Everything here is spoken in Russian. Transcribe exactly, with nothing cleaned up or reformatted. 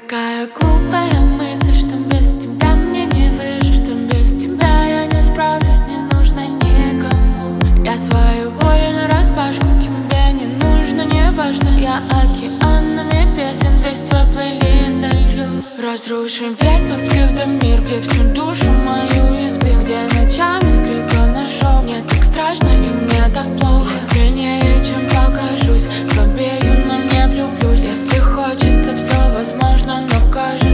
Какая глупая мысль, что без тебя мне не выжить, что без тебя я не справлюсь, не нужно никому. Я свою боль нараспашку тебе не нужно, не важно. Я океанами песен весь твой плейлист залью. Разрушим весь свой псевдомир, где всю душу мою избил, где ночами скрипка нашел. Мне так страшно и мне так плохо. Я сильнее, чем покажусь, слабею, но не влюблюсь. Если хочется, все возможно, но кажется